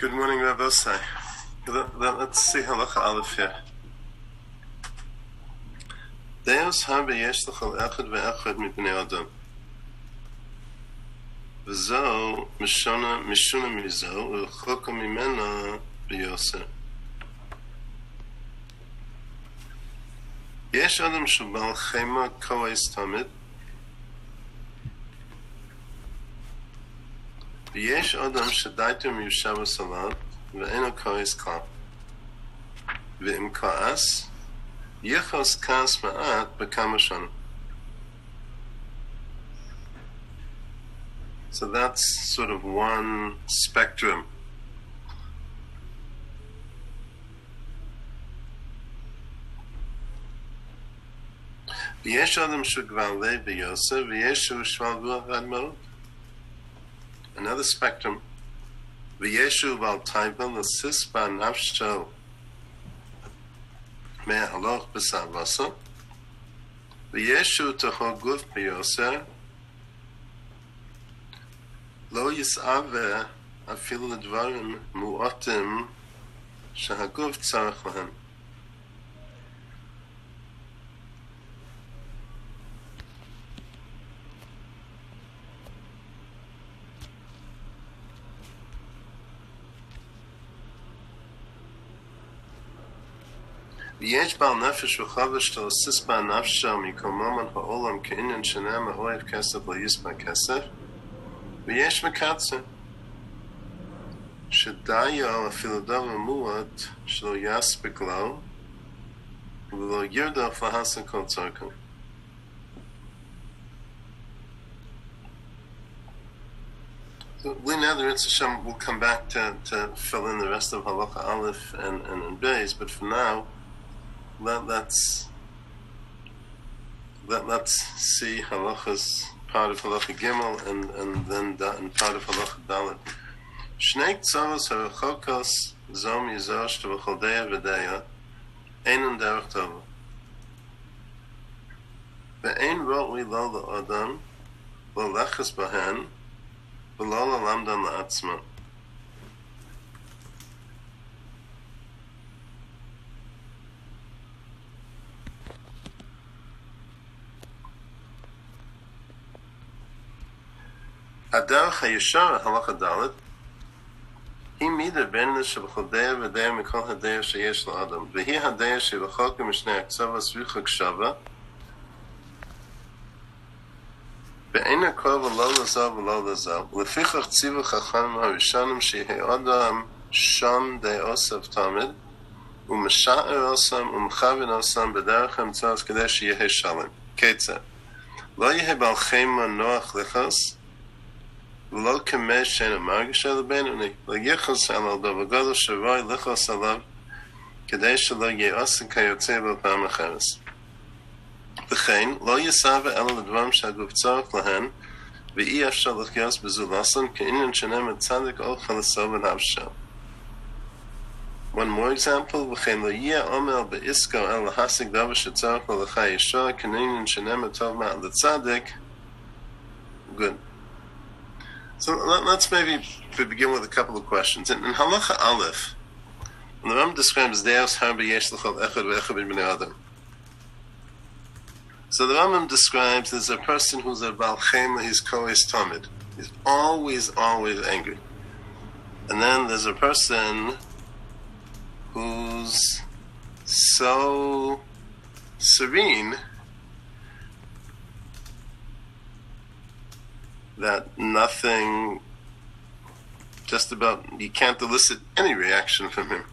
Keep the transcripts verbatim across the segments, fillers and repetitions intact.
Good morning, Rabbi Osai. Let's see halacha aleph here. Deus habe yesh l'chol echad ve'echad mibnei adam. V'zo mishona mishuna mizo u'choka mimena b'yoser. Yesh adam shu bal chema koes tamid. V'yesh adam shadaitu miyushava salat ve'eno koes kal. Ve'im kaas Yechos kas ma'at bekama shana. So that's sort of one spectrum. V'yesh adam shugval le b'yoser v'yesh hu shval ruach ad mod. Another spectrum. V'yesh hu val taiva l'sis ba nafsho מהלוך בסבסו וישו תוכו גוף ביוסר לא יסעבה אפילו לדברים מועטים שהגוף צריך להם. ויש בעל נפש וחבש תלסיס בה נפשו מקומו מן העולם כעניין שנה מאוהב כסף לא יספה כסף ויש מקצר שדיו אפילו דבר מועט שלא יספק לו ולא ירדוף להסר כל צורכו. So, Leonardo Hashem will come back to, to fill in the rest of Halacha Aleph and, and, and Beis, but for now Let, let's let, let's see halachas, part of halacha gimel, and and then da, and part of halacha dalet. Shnei tzavos harachokos zom yizosh tevacholdeya v'deya einun derech tova. Ve'ein ro'ui lo la'adam lo leches bahen v'lo la'lamdan la'atzma. Adarach hayashar halacha dalet he mida ben shebchodeya v'deya mikol hadeya sheyesh la'adam v'hi hadeya shebachok mishnei aktsavas v'chak shava ve'ena kol v'lo lazav v'lo lazav lefichach tzivu chachamim harishanim shehei adam sham de'osav tamid u'mesha'er osam u'mchavin osam b'derech emtzavas kadei sheyehei shalom. Ketzah lo yehei bal chema noach lechos לא כמה שאין המרגיש על הבינוני, לא יחוס עליו דבגודו שרוי לחוס עליו, כדי שלא יעשה כיוצא בפעם אחרת. וכן, לא יסעבה אלא לדברים שהגוף צורך להן, ואי אפשר לחיות בזולסון, כעניין שונה מצדק או חלסו בנפשו. One more example, וכן לא יהיה עומר בעסקו אלא להשיג דבר שצורך ללכה ישוע, כעניין שונה מטוב מעט לצדק. Good. So let's maybe begin with a couple of questions. In, in Halacha Aleph, when the Ram describes Deus Harbe Yesh L'chol Echad Ve'echad B'nei Adam. So the Rambam describes there's a person who's a Baal Chema, he's Koes Tamid. He's always, always angry. And then there's a person who's so serene that nothing, just about, you can't elicit any reaction from him.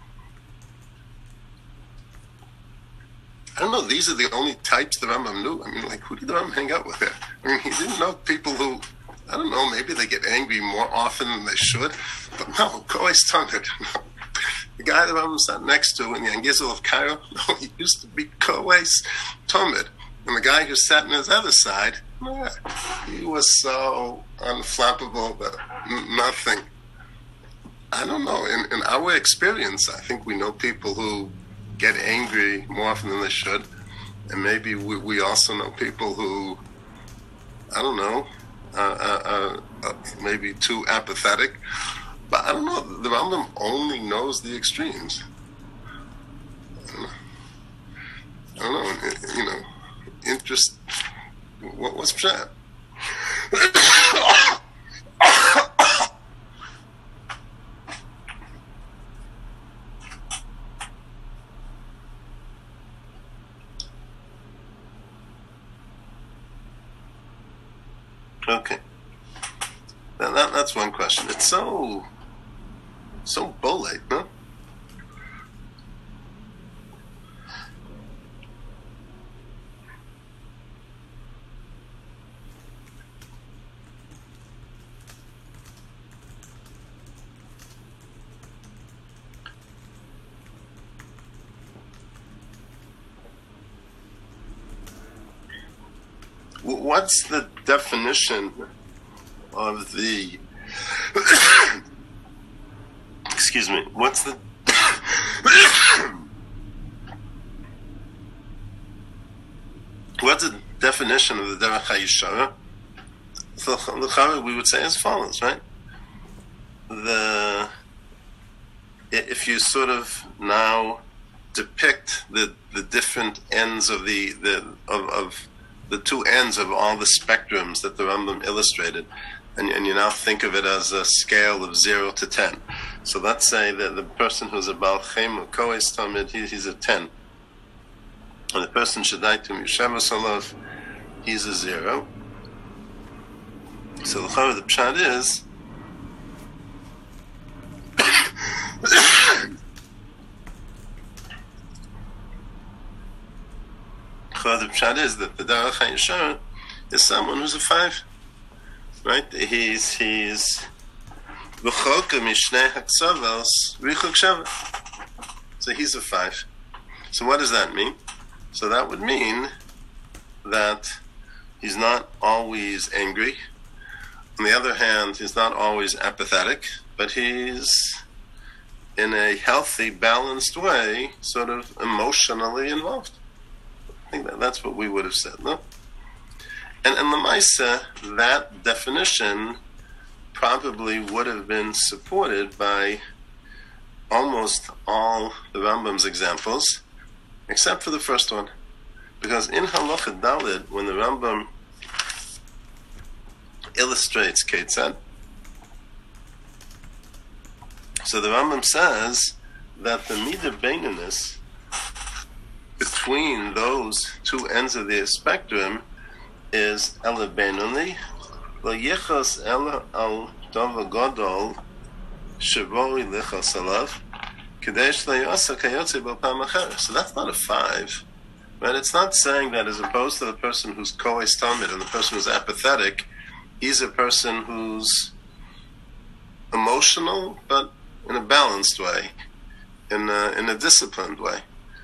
I don't know, these are the only types the Rambam knew. I mean, like, who did the Rambam hang out with there? I mean, he didn't know people who, I don't know, maybe they get angry more often than they should, but no, Koes Tamid. The guy the Rambam sat next to in the Angizel of Cairo, no, he used to be Koes Tamid. And the guy who sat on his other side, yeah, he was so unflappable that n- nothing. I don't know. In, in our experience, I think we know people who get angry more often than they should. And maybe we, we also know people who, I don't know, uh, uh, uh, uh, maybe too apathetic. But I don't know, the Rambam only knows the extremes. I don't know. I don't know, you know, interest, what, what's Pshat? Okay. Now that, that's one question. It's so, so bolate, no? What's the definition of the excuse me, what's the what's the definition of the Derech HaYeshara? So the we would say as follows, right? The if you sort of now depict the the different ends of the the of, of the two ends of all the spectrums that the Rambam illustrated, and, and you now think of it as a scale of zero to ten. So let's say that the person who's a Baal Chem or Kohes Tamid, he, he's a ten. And the person Shadaitum Yeshevas Olav, he's a zero. So the Chava, the Pshat is the Pshat is that the Derech HaYeshara is someone who's a five, right? He's he's v'choka mishnei haksavos richuk sheva. So he's a five. So what does that mean? So that would mean that he's not always angry. On the other hand, he's not always apathetic, but he's in a healthy, balanced way, sort of emotionally involved. I think that that's what we would have said, no? And and Lamaisa, that definition probably would have been supported by almost all the Rambam's examples, except for the first one. Because in Halacha Daled, when the Rambam illustrates Ketzad, so the Rambam says that the Midah Beinunus between those two ends of the spectrum is Ela Beinoni, Lo Yichas Ela Al Dava Gadol Shavoi Lichas Alav Kadesh Lo Yasa Kayotze B'Pam Acher. So that's not a five, right? It's not saying that as opposed to the person who's Kohes Tamid and the person who's apathetic, he's a person who's emotional, but in a balanced way, in a, in a disciplined way.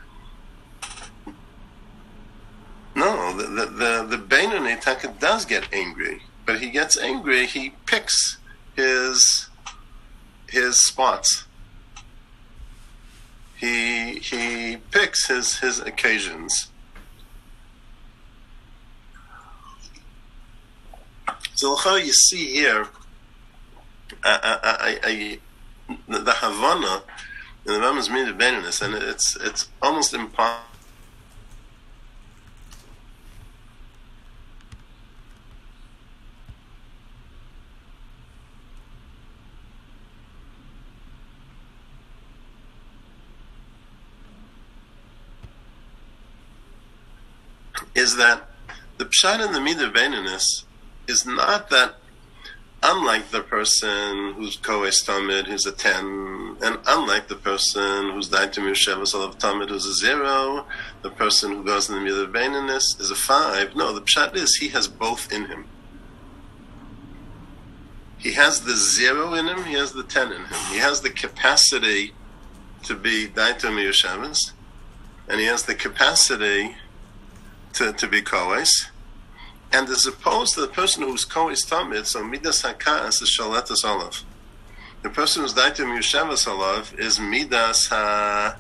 No, the the the, the Beinoni Taka does get angry, but he gets angry. He picks his his spots. He he picks his his occasions. So how you see here, I, I, I, I, the, the Havana in the Rambam's Midah Beinunus, and it's it's almost impossible. Is that the Pshat in the Midah Beinunus is not that, unlike the person who's Kohes Tamid, who's a ten, and unlike the person who's Daitum Yeshevas Olav Tamid, who's a zero, the person who goes in the Midah Beinunus is a five. No, the Pshat is he has both in him. He has the zero in him, he has the ten in him. He has the capacity to be Daitum Yeshevas, and he has the capacity to, to be Kohes. And as opposed to the person who's Kohes Tamid, so Midas HaKa'as is Shaletas Olav. The person who's Daitum Yeshevas Olav is Midas Ha...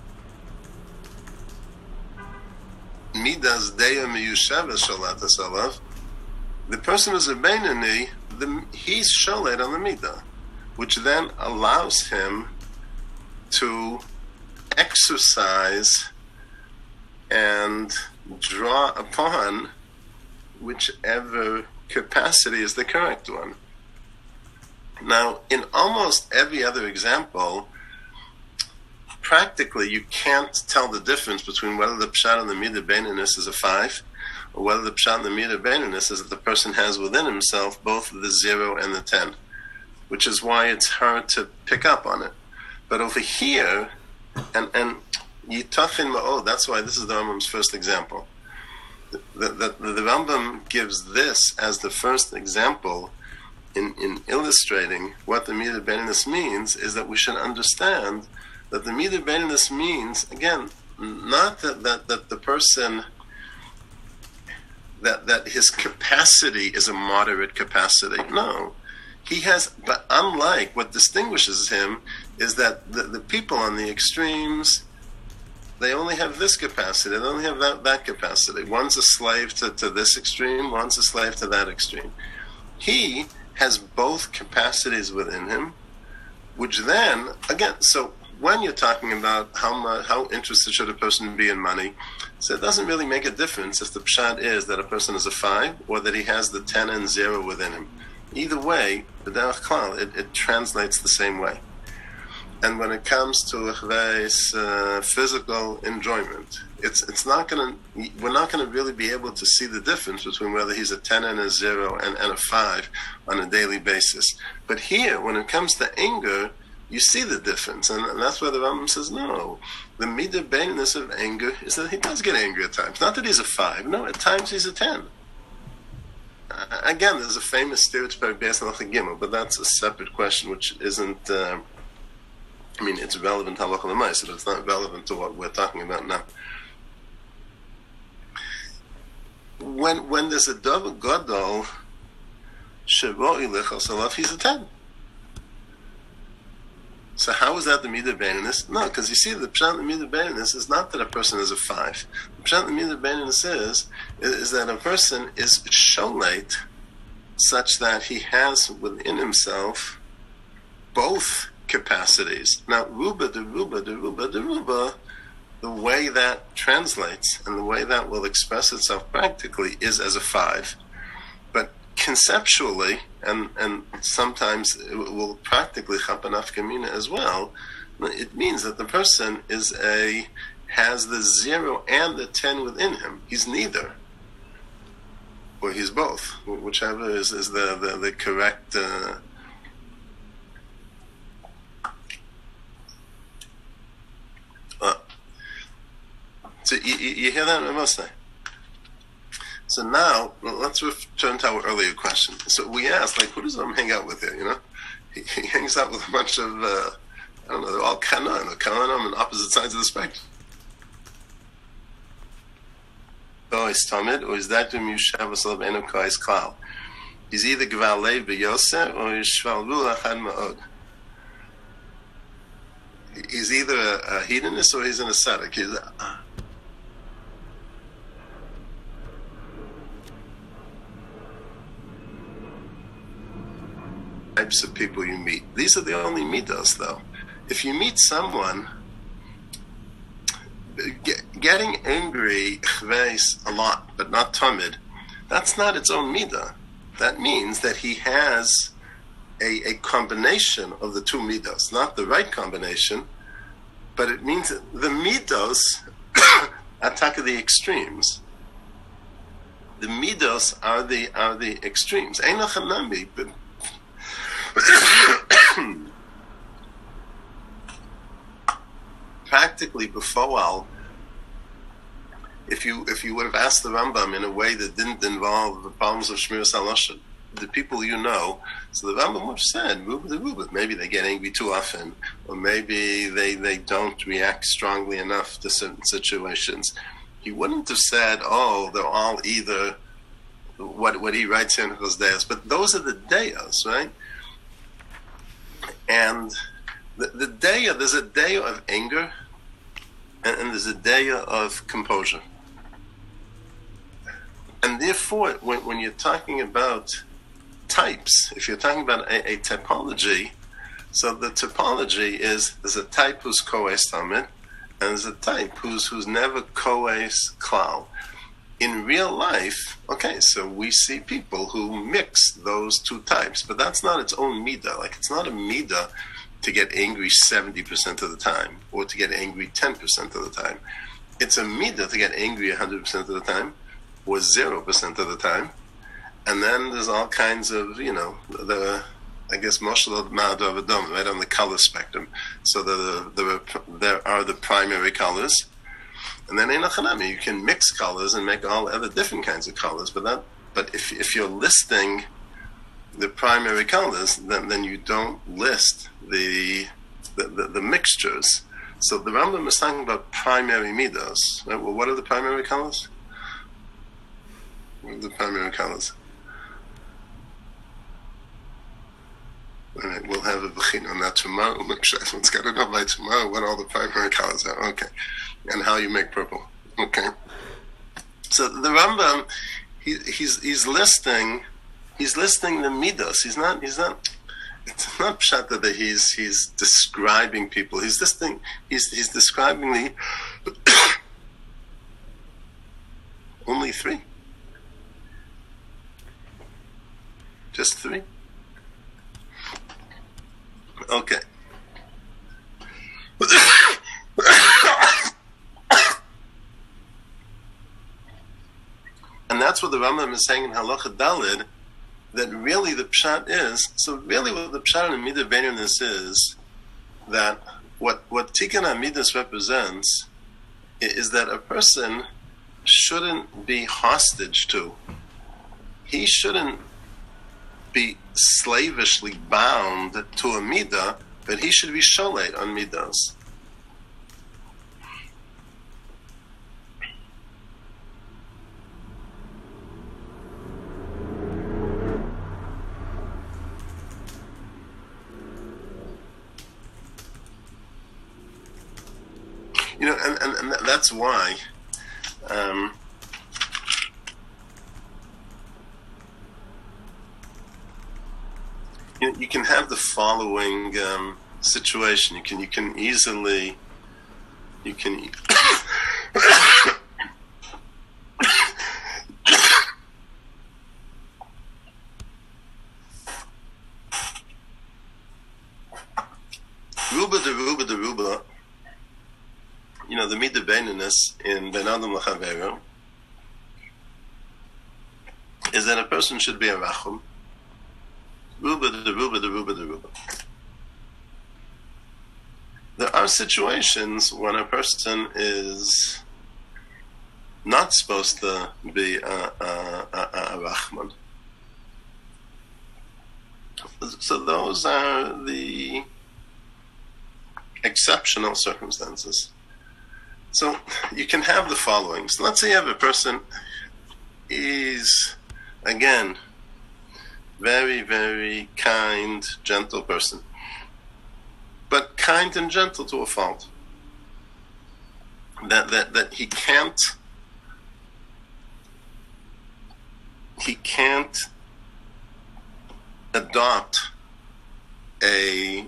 Midas Deya Miyushevas Shaletas Olav. The person who's a Beinoni, the, he's Shalet on the Midah. which then allows him to exercise and draw upon whichever capacity is the correct one. Now, in almost every other example, practically you can't tell the difference between whether the pshat and the midah beinunus is a five, or whether the pshat and the midah beinunus is that the person has within himself both the zero and the ten, which is why it's hard to pick up on it. But over here, and and Yitachin Ma'od, that's why this is the Rambam's first example. The, the, the, the Rambam gives this as the first example in, in illustrating what the midah beinunus means, is that we should understand that the midah beinunus means, again, not that, that, that the person, that, that his capacity is a moderate capacity. No. He has, but unlike what distinguishes him, is that the, the people on the extremes, they only have this capacity, they only have that, that capacity. One's a slave to, to this extreme, one's a slave to that extreme. He has both capacities within him, which then, again, so when you're talking about how much, how interested should a person be in money, so it doesn't really make a difference if the pshat is that a person is a five, or that he has the ten and zero within him. Either way, b'derech klal, it, it translates the same way. And when it comes to uh, physical enjoyment, it's it's not going to, we're not going to really be able to see the difference between whether he's a ten and a zero and, and a five on a daily basis. But here, when it comes to anger, you see the difference, and, and that's where the Rambam says, no, the midah beinunus of anger is that he does get angry at times. Not that he's a five, no, at times he's a ten. Uh, again, there's a famous stereotype based on Halacha Gimel, but that's a separate question, which isn't, uh, I mean, it's relevant to Halacha L'maaseh, but it's not relevant to what we're talking about now. When when there's a double gadol, shevoi lichos alav, he's a ten. So how is that the midah beinunus? No, because you see, the pshat the midah beinunus is not that a person is a five. The pshat the midah beinunus is is that a person is sholeit, such that he has within himself both capacities. Now, ruba de ruba de ruba de ruba, the way that translates and the way that will express itself practically is as a five. But conceptually, and, and sometimes it will practically chapan afkamina as well, it means that the person is a has the zero and the ten within him. He's neither. Or he's both, whichever is, is the, the, the correct uh, uh, so you, you hear that, Moshe? So now, let's return to our earlier question. So we asked, like, who does Ram hang out with here, you know? He, he hangs out with a bunch of, uh, I don't know, they're all kana, and they're kana on opposite sides of the spectrum. Oh, he's tamid, or is that Dum Yushav Asalav Enu Kais Klal? He's either Gval Lev B'Yoseh, or he's Shval Rul Achad Ma'od. He's either a, a hedonist, or he's an ascetic. He's a, uh, types of people you meet. These are the only midos, though. If you meet someone get, getting angry a lot, but not tamid, that's not its own midah. That means that he has a, a combination of the two midos, not the right combination, but it means that the midos attack the extremes. The midos are the are the extremes. Ein lachanami, but practically, before, if you if you would have asked the Rambam in a way that didn't involve the problems of Shmiras HaLashon, the people you know, so the Rambam would have said, maybe they get angry too often, or maybe they, they don't react strongly enough to certain situations. He wouldn't have said, oh, they're all either what what he writes in those days, but those are the dayas, right? And the, the daya, there's a daya of anger, and, and there's a daya of composure. And therefore, when, when you're talking about types, if you're talking about a, a typology, So the typology is there's a type who's koes tamid, and there's a type who's who's never koes klal. In real life, okay, so we see people who mix those two types, but that's not its own midah. Like, it's not a midah to get angry seventy percent of the time, or to get angry ten percent of the time. It's a midah to get angry one hundred percent of the time, or zero percent of the time. And then there's all kinds of, you know, the, I guess, Moshel Ma'adav Adom, right on the color spectrum. So the, the, the, there are the primary colors. And then in Achanami, you can mix colors and make all other different kinds of colors. But that, but if if you're listing the primary colors, then, then you don't list the the, the the mixtures. So the Rambam is talking about primary midos. Right? Well, what are the primary colors? What are the primary colors? All right, we'll have a bechina on that tomorrow. Everyone's got to know by tomorrow what all the primary colors are. Okay. And how you make purple. Okay. So the Rambam, he, he's he's listing, he's listing the midos. He's not. He's not. It's not pshat that he's he's describing people. He's listing. He's he's describing the only three. Just three. Okay. And that's what the Rambam is saying in Halacha Daled, that really the pshat is, so really what the pshat in Midah Benyonis is, that what, what Tikkun HaMidas represents is that a person shouldn't be hostage to, he shouldn't be slavishly bound to a Midah, but he should be sholate on Midas. You know, and, and, and that's why um, you, you can have the following um, situation. You can you can easily you can Ruba de Ruba de Ruba. You know, the midah beininus in Ben Adam L'Chaveru is that a person should be a rachum. Ruba de Ruba de Ruba de Ruba. There are situations when a person is not supposed to be a, a, a, a rachman. So those are the exceptional circumstances. So you can have the following. So let's say you have a person is, again, very, very kind, gentle person. But kind and gentle to a fault. That that that he can't he can't adopt a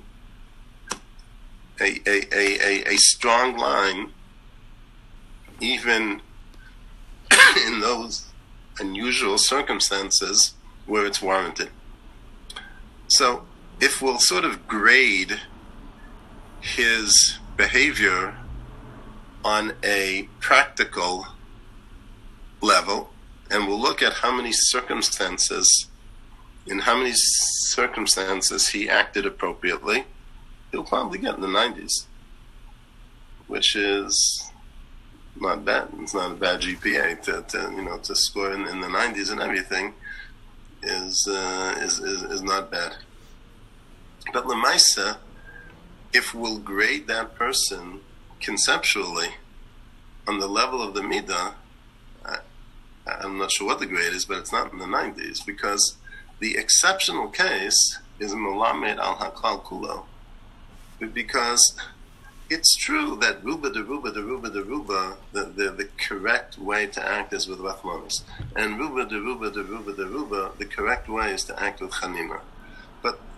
a a a, a strong line even in those unusual circumstances where it's warranted. So if we'll sort of grade his behavior on a practical level, and we'll look at how many circumstances, in how many circumstances he acted appropriately, he'll probably get in the nineties, which is not bad. It's not a bad G P A to, to you know to score in, in the nineties and everything is uh, is, is is not bad. But Lemaisa, if we'll grade that person conceptually on the level of the midah, I, I'm not sure what the grade is, but it's not in the nineties, because the exceptional case is melamed al haklal kulo, because it's true that ruba de ruba de ruba de ruba, the, the, the correct way to act is with rachmanis, and ruba de ruba de ruba de ruba, the correct way is to act with chanina. But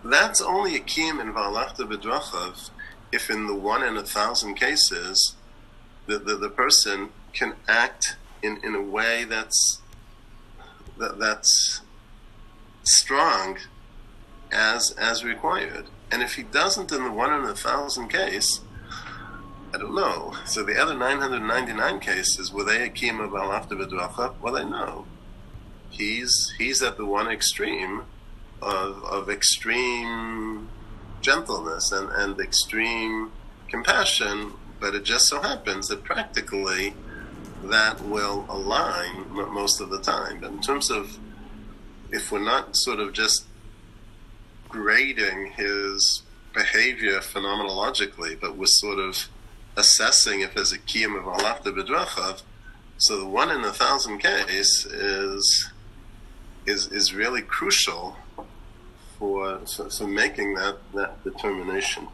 that's only a kiyum in V'alachta b'drachav if in the one in a thousand cases the, the, the person can act in, in a way that's that, that's strong as as required. And if he doesn't in the one in a thousand case, I don't know. So the other nine hundred ninety-nine cases, were they a kiyum of V'alachta b'drachav? Well, I know. He's he's at the one extreme of of extreme gentleness and, and extreme compassion, but it just so happens that practically that will align most of the time. But in terms of, if we're not sort of just grading his behavior phenomenologically, but we're sort of assessing if there's a kiyum of V'alachta b'drachav, so the one in a thousand case is is is really crucial for for, for making that, that determination.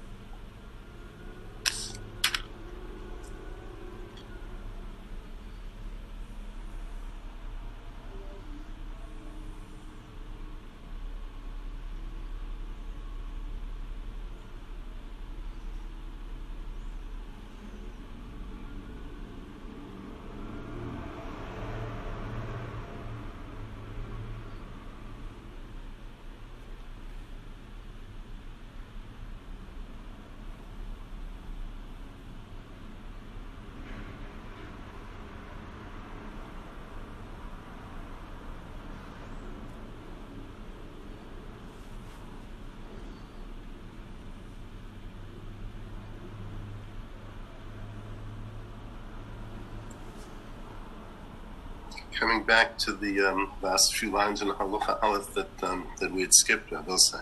Coming back to the um, last few lines in Halacha Aleph that um, that we had skipped, I will say.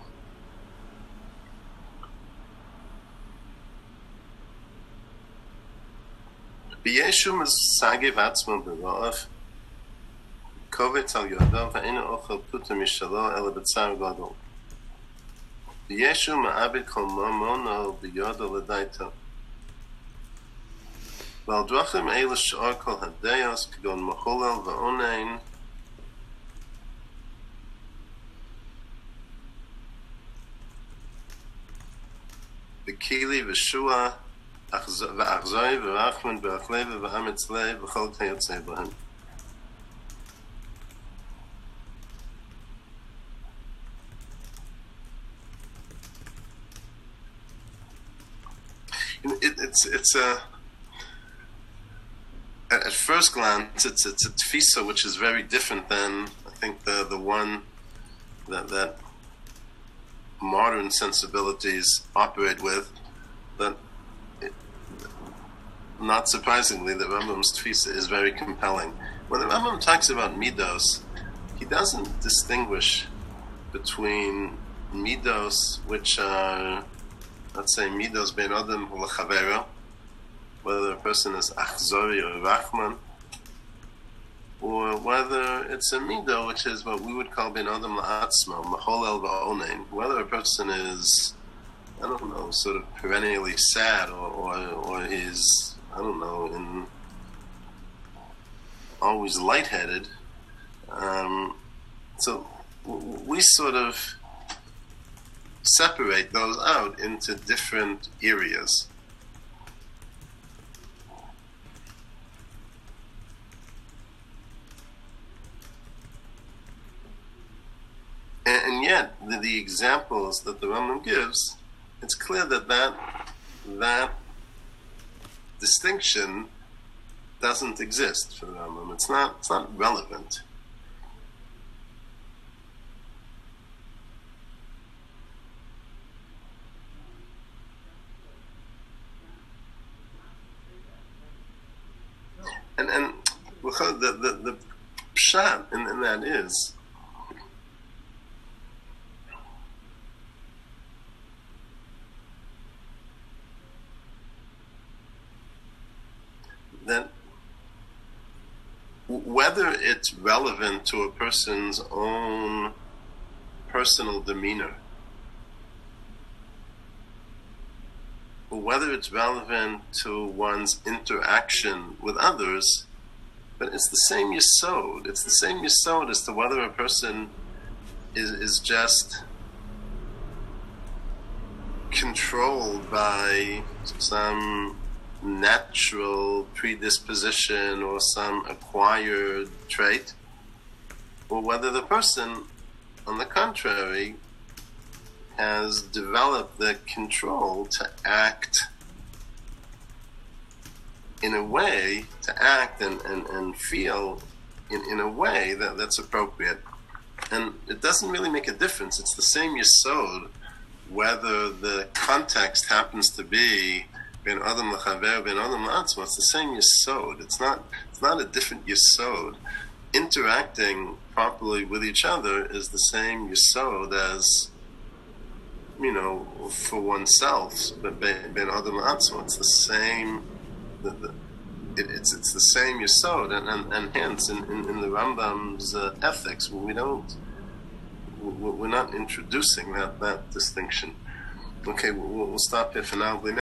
B'yeshu mesagev atzmo b'ro'av kovetz al yodav v'eino ochel puta mishalo ela b'tzar gadol. B'yeshu ma'abed kol mamono b'yodo l'daito. Val drachim eila sh'or kol hadeyos k'gon mocholel v'onein v'kili v'shua v'achzoi v'rachman v'achleve v'amitzlei v'chol teyotzei b'hem. It, it's it's a at first glance, it's it's a tfisa which is very different than I think the the one that that modern sensibilities operate with. But it, not surprisingly, the Rambam's tfisa is very compelling. When the Rambam talks about midos, he doesn't distinguish between midos which are, let's say, midos ben adam u'lechavero, whether a person is achzori or rachman, or whether it's a mido, which is what we would call ben adam la'atzmo, macholel va'onein, whether a person is, I don't know, sort of perennially sad, or or, or is, I don't know, in always lightheaded. Um, so we sort of separate those out into different areas. And yet, the, the examples that the Rambam gives, it's clear that that, that distinction doesn't exist for the Rambam. It's not, it's not relevant. And and the the, the pshat in, in that is, that whether it's relevant to a person's own personal demeanor, or whether it's relevant to one's interaction with others, but it's the same yesod. It's the same yesod as to whether a person is, is just controlled by some natural predisposition or some acquired trait, or whether the person, on the contrary, has developed the control to act in a way, to act and, and, and feel in, in a way that, that's appropriate. And it doesn't really make a difference. It's the same yesod, whether the context happens to be ben adam l'chaver, ben adam l'Atzmo. It's the same yesod. It's not, it's not a different yesod. Interacting properly with each other is the same yesod as, you know, for oneself, but ben adam l'Atzmo. It's the same. The, the, it, it's it's the same yesod, and, and, and hence in, in, in the Rambam's uh, ethics, we don't, we're not introducing that, that distinction. Okay, we'll, we'll stop here for now.